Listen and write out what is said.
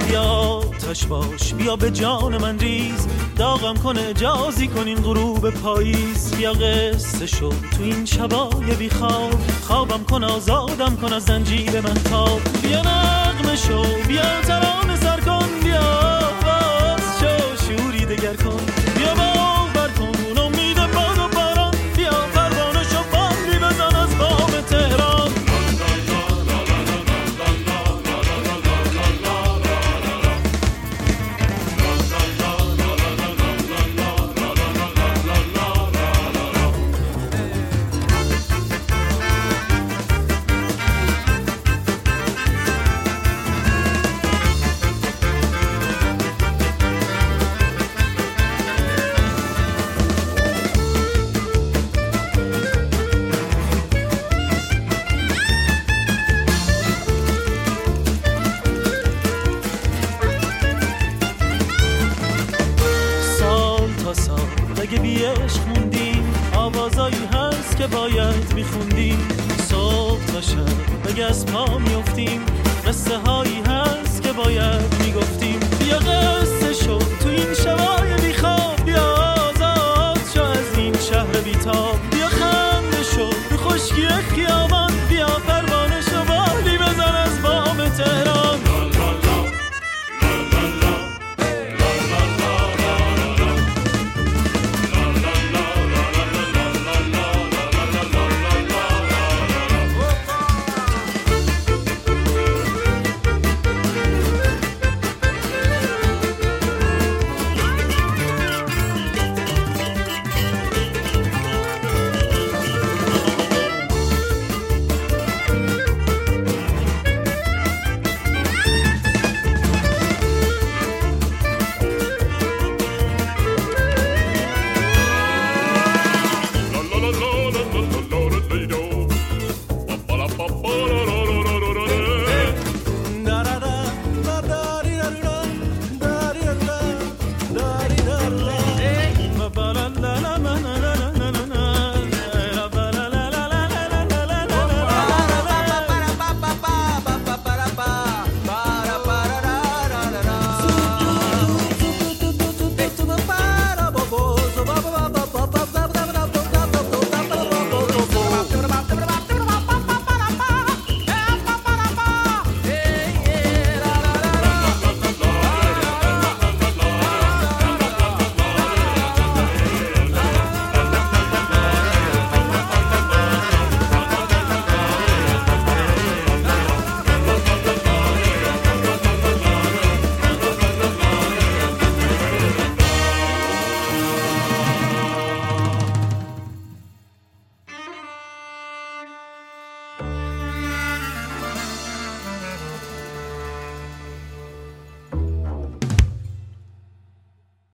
بیا آتش باش، بیا به جان من ریز، داغم کن اجازی کن این غروب پاییز. بیا قصه شو تو این شبای بی خواب، خوابم کن آزادم کن از زنجیر من تاب. بیا نغمه شو، بیا ترانه سر کن، بیا آواز شو شوری دگر کن. بیا باور کن اون امید باد و باران، بیا پروانه شو بانگی بزن از بام تهران. اگه بی عشق موندیم آوازایی هست که باید میخوندیم. صبح تا شب اگه از پا میفتیم قصه هایی هست که باید میگفتیم. بیا